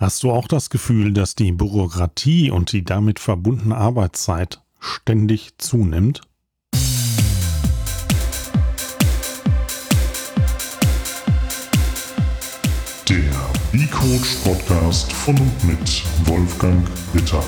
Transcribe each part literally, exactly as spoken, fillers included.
Hast du auch das Gefühl, dass die Bürokratie und die damit verbundene Arbeitszeit ständig zunimmt? Der B-Coach-Podcast von und mit Wolfgang Ritter.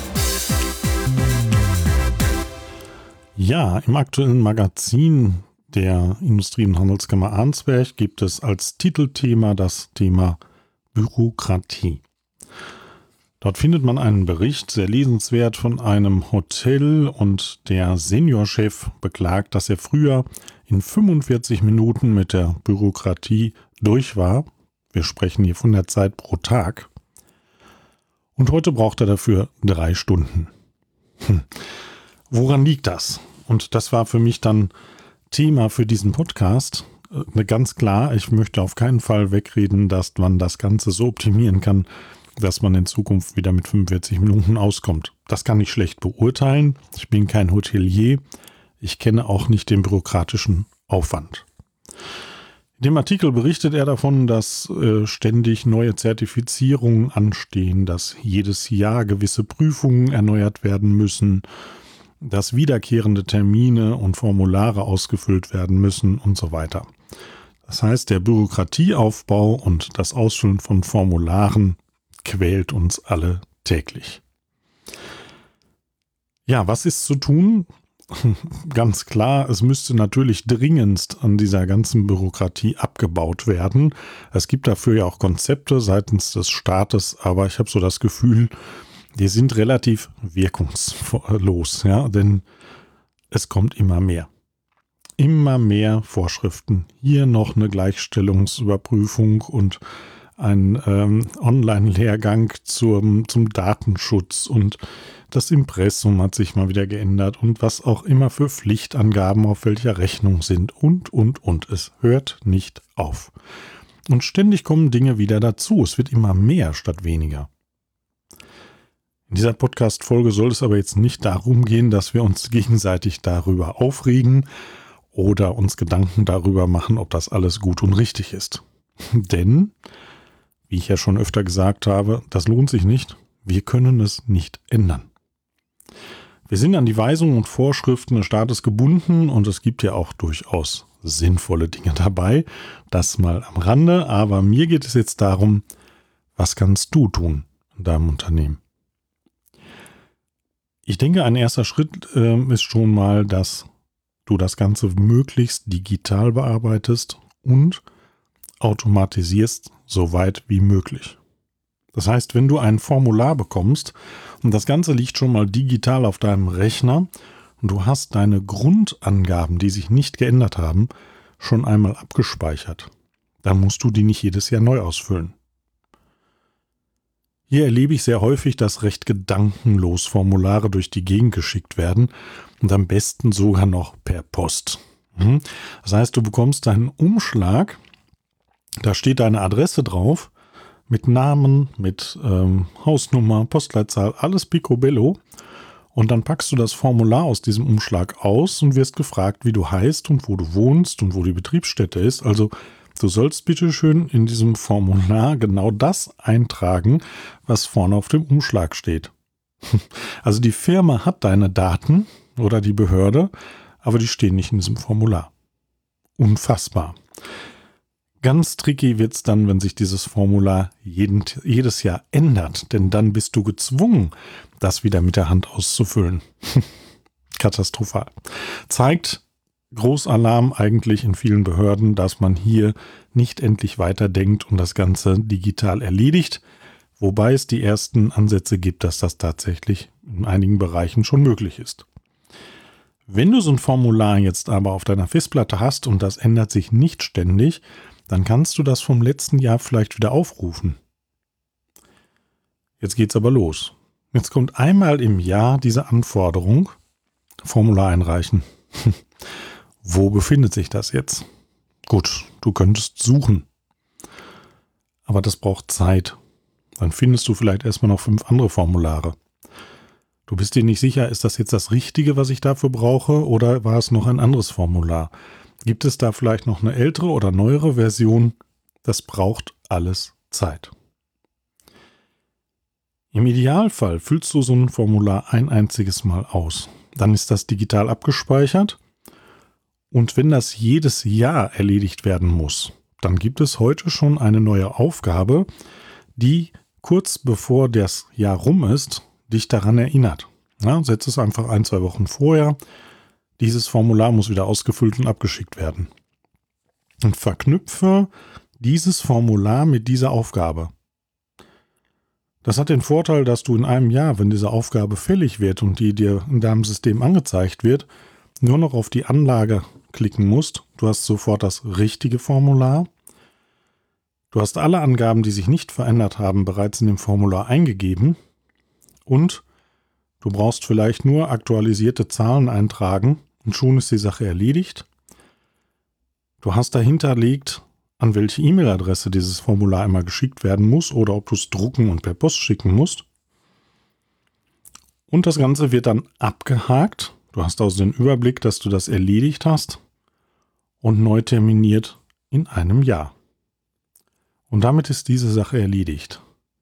Ja, im aktuellen Magazin der Industrie- und Handelskammer Arnsberg gibt es als Titelthema das Thema Bürokratie. Dort findet man einen Bericht, sehr lesenswert, von einem Hotel, und der Seniorchef beklagt, dass er früher in fünfundvierzig Minuten mit der Bürokratie durch war. Wir sprechen hier von der Zeit pro Tag. Und heute braucht er dafür drei Stunden. Hm. Woran liegt das? Und das war für mich dann Thema für diesen Podcast. Äh, ganz klar, ich möchte auf keinen Fall wegreden, dass man das Ganze so optimieren kann, dass man in Zukunft wieder mit fünfundvierzig Minuten auskommt. Das kann ich schlecht beurteilen. Ich bin kein Hotelier. Ich kenne auch nicht den bürokratischen Aufwand. In dem Artikel berichtet er davon, dass äh, ständig neue Zertifizierungen anstehen, dass jedes Jahr gewisse Prüfungen erneuert werden müssen, dass wiederkehrende Termine und Formulare ausgefüllt werden müssen und so weiter. Das heißt, der Bürokratieaufbau und das Ausfüllen von Formularen quält uns alle täglich. Ja, was ist zu tun? Ganz klar, es müsste natürlich dringendst an dieser ganzen Bürokratie abgebaut werden. Es gibt dafür ja auch Konzepte seitens des Staates, aber ich habe so das Gefühl, die sind relativ wirkungslos, ja, denn es kommt immer mehr. Immer mehr Vorschriften. Hier noch eine Gleichstellungsüberprüfung und ein ähm, Online-Lehrgang zum, zum Datenschutz, und das Impressum hat sich mal wieder geändert und was auch immer für Pflichtangaben auf welcher Rechnung sind und, und, und. Es hört nicht auf. Und ständig kommen Dinge wieder dazu. Es wird immer mehr statt weniger. In dieser Podcast-Folge soll es aber jetzt nicht darum gehen, dass wir uns gegenseitig darüber aufregen oder uns Gedanken darüber machen, ob das alles gut und richtig ist. Denn, wie ich ja schon öfter gesagt habe, das lohnt sich nicht. Wir können es nicht ändern. Wir sind an die Weisungen und Vorschriften des Staates gebunden, und es gibt ja auch durchaus sinnvolle Dinge dabei. Das mal am Rande, aber mir geht es jetzt darum, was kannst du tun in deinem Unternehmen? Ich denke, ein erster Schritt äh, ist schon mal, dass du das Ganze möglichst digital bearbeitest und automatisierst, so weit wie möglich. Das heißt, wenn du ein Formular bekommst und das Ganze liegt schon mal digital auf deinem Rechner und du hast deine Grundangaben, die sich nicht geändert haben, schon einmal abgespeichert, dann musst du die nicht jedes Jahr neu ausfüllen. Hier erlebe ich sehr häufig, dass recht gedankenlos Formulare durch die Gegend geschickt werden und am besten sogar noch per Post. Das heißt, du bekommst deinen Umschlag, da steht deine Adresse drauf, mit Namen, mit ähm, Hausnummer, Postleitzahl, alles picobello. Und dann packst du das Formular aus diesem Umschlag aus und wirst gefragt, wie du heißt und wo du wohnst und wo die Betriebsstätte ist. Also du sollst bitte schön in diesem Formular genau das eintragen, was vorne auf dem Umschlag steht. Also die Firma hat deine Daten oder die Behörde, aber die stehen nicht in diesem Formular. Unfassbar. Ganz tricky wird es dann, wenn sich dieses Formular jeden, jedes Jahr ändert, denn dann bist du gezwungen, das wieder mit der Hand auszufüllen. Katastrophal. Zeigt Großalarm eigentlich in vielen Behörden, dass man hier nicht endlich weiterdenkt und das Ganze digital erledigt, wobei es die ersten Ansätze gibt, dass das tatsächlich in einigen Bereichen schon möglich ist. Wenn du so ein Formular jetzt aber auf deiner Festplatte hast und das ändert sich nicht ständig, dann kannst du das vom letzten Jahr vielleicht wieder aufrufen. Jetzt geht's aber los. Jetzt kommt einmal im Jahr diese Anforderung, Formular einreichen. Wo befindet sich das jetzt? Gut, du könntest suchen. Aber das braucht Zeit. Dann findest du vielleicht erstmal noch fünf andere Formulare. Du bist dir nicht sicher, ist das jetzt das Richtige, was ich dafür brauche, oder war es noch ein anderes Formular? Gibt es da vielleicht noch eine ältere oder neuere Version? Das braucht alles Zeit. Im Idealfall füllst du so ein Formular ein einziges Mal aus. Dann ist das digital abgespeichert. Und wenn das jedes Jahr erledigt werden muss, dann gibt es heute schon eine neue Aufgabe, die kurz bevor das Jahr rum ist, dich daran erinnert. Ja, setz es einfach ein, zwei Wochen vorher. Dieses Formular muss wieder ausgefüllt und abgeschickt werden. Und verknüpfe dieses Formular mit dieser Aufgabe. Das hat den Vorteil, dass du in einem Jahr, wenn diese Aufgabe fällig wird und die dir in deinem System angezeigt wird, nur noch auf die Anlage klicken musst. Du hast sofort das richtige Formular. Du hast alle Angaben, die sich nicht verändert haben, bereits in dem Formular eingegeben. Und du brauchst vielleicht nur aktualisierte Zahlen eintragen und schon ist die Sache erledigt. Du hast dahinterlegt, an welche E-Mail-Adresse dieses Formular immer geschickt werden muss oder ob du es drucken und per Post schicken musst. Und das Ganze wird dann abgehakt. Du hast also den Überblick, dass du das erledigt hast und neu terminiert in einem Jahr. Und damit ist diese Sache erledigt.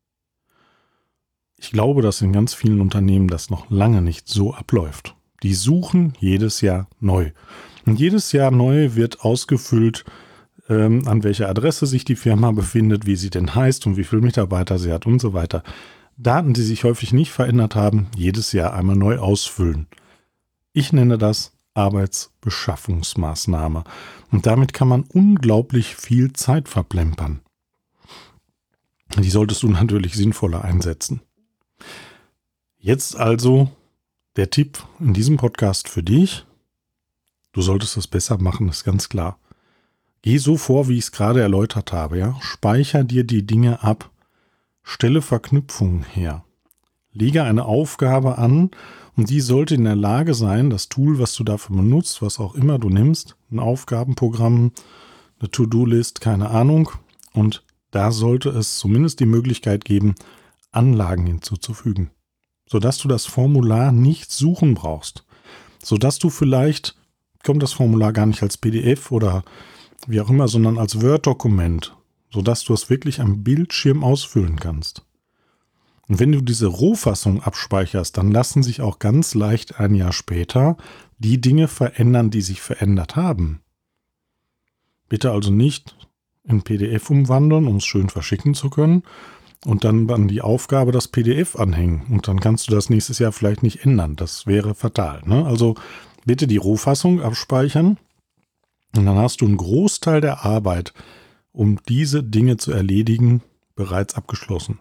Ich glaube, dass in ganz vielen Unternehmen das noch lange nicht so abläuft. Die suchen jedes Jahr neu. Und jedes Jahr neu wird ausgefüllt, ähm, an welcher Adresse sich die Firma befindet, wie sie denn heißt und wie viele Mitarbeiter sie hat und so weiter. Daten, die sich häufig nicht verändert haben, jedes Jahr einmal neu ausfüllen. Ich nenne das Arbeitsbeschaffungsmaßnahme. Und damit kann man unglaublich viel Zeit verplempern. Die solltest du natürlich sinnvoller einsetzen. Jetzt also der Tipp in diesem Podcast für dich. Du solltest es besser machen, ist ganz klar. Geh so vor, wie ich es gerade erläutert habe. Ja? Speicher dir die Dinge ab. Stelle Verknüpfungen her. Lege eine Aufgabe an und die sollte in der Lage sein, das Tool, was du dafür benutzt, was auch immer du nimmst, ein Aufgabenprogramm, eine To-Do-List, keine Ahnung. Und da sollte es zumindest die Möglichkeit geben, Anlagen hinzuzufügen, sodass du das Formular nicht suchen brauchst, sodass du vielleicht, kommt das Formular gar nicht als P D F oder wie auch immer, sondern als Word-Dokument, sodass du es wirklich am Bildschirm ausfüllen kannst. Und wenn du diese Rohfassung abspeicherst, dann lassen sich auch ganz leicht ein Jahr später die Dinge verändern, die sich verändert haben. Bitte also nicht in P D F umwandeln, um es schön verschicken zu können und dann an die Aufgabe das P D F anhängen und dann kannst du das nächstes Jahr vielleicht nicht ändern. Das wäre fatal, ne? Also bitte die Rohfassung abspeichern und dann hast du einen Großteil der Arbeit, um diese Dinge zu erledigen, bereits abgeschlossen.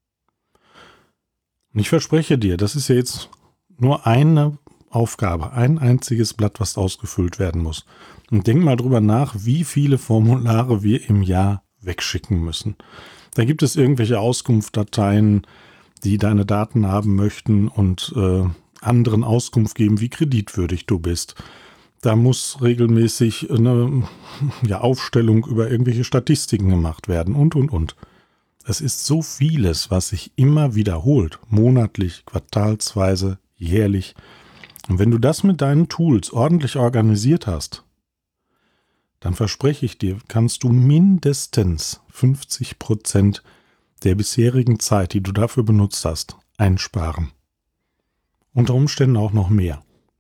Und ich verspreche dir, das ist ja jetzt nur eine Aufgabe, ein einziges Blatt, was ausgefüllt werden muss. Und denk mal drüber nach, wie viele Formulare wir im Jahr wegschicken müssen. Da gibt es irgendwelche Auskunftsdateien, die deine Daten haben möchten und äh, anderen Auskunft geben, wie kreditwürdig du bist. Da muss regelmäßig eine ja, Aufstellung über irgendwelche Statistiken gemacht werden und, und, und. Es ist so vieles, was sich immer wiederholt, monatlich, quartalsweise, jährlich. Und wenn du das mit deinen Tools ordentlich organisiert hast, dann verspreche ich dir, kannst du mindestens fünfzig Prozent der bisherigen Zeit, die du dafür benutzt hast, einsparen. Unter Umständen auch noch mehr.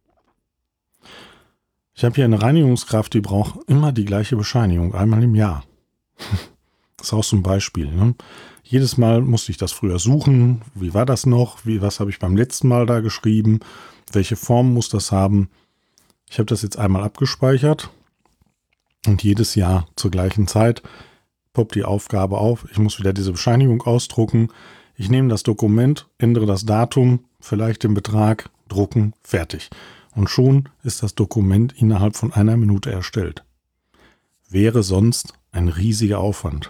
Ich habe hier eine Reinigungskraft, die braucht immer die gleiche Bescheinigung, einmal im Jahr. Das ist auch so ein Beispiel. Ne? Jedes Mal musste ich das früher suchen. Wie war das noch? Wie, was habe ich beim letzten Mal da geschrieben? Welche Form muss das haben? Ich habe das jetzt einmal abgespeichert. Und jedes Jahr zur gleichen Zeit poppt die Aufgabe auf. Ich muss wieder diese Bescheinigung ausdrucken. Ich nehme das Dokument, ändere das Datum, vielleicht den Betrag, drucken, fertig. Und schon ist das Dokument innerhalb von einer Minute erstellt. Wäre sonst ein riesiger Aufwand.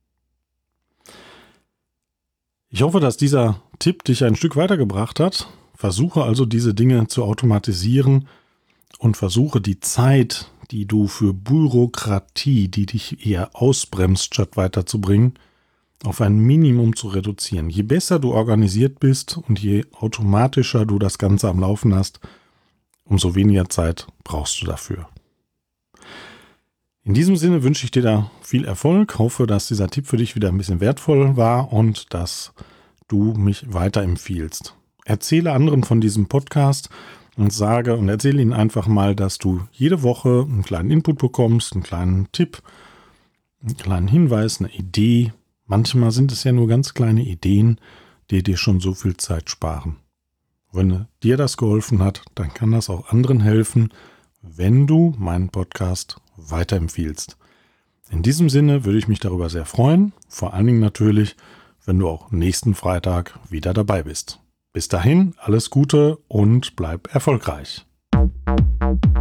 Ich hoffe, dass dieser Tipp dich ein Stück weitergebracht hat. Versuche also diese Dinge zu automatisieren und versuche die Zeit, die du für Bürokratie, die dich eher ausbremst, statt weiterzubringen, auf ein Minimum zu reduzieren. Je besser du organisiert bist und je automatischer du das Ganze am Laufen hast, umso weniger Zeit brauchst du dafür. In diesem Sinne wünsche ich dir da viel Erfolg, hoffe, dass dieser Tipp für dich wieder ein bisschen wertvoll war und dass du mich weiterempfiehlst. Erzähle anderen von diesem Podcast und sage und erzähle ihnen einfach mal, dass du jede Woche einen kleinen Input bekommst, einen kleinen Tipp, einen kleinen Hinweis, eine Idee. Manchmal sind es ja nur ganz kleine Ideen, die dir schon so viel Zeit sparen. Wenn dir das geholfen hat, dann kann das auch anderen helfen, wenn du meinen Podcast weiterempfiehlst. In diesem Sinne würde ich mich darüber sehr freuen, vor allen Dingen natürlich, wenn du auch nächsten Freitag wieder dabei bist. Bis dahin, alles Gute und bleib erfolgreich.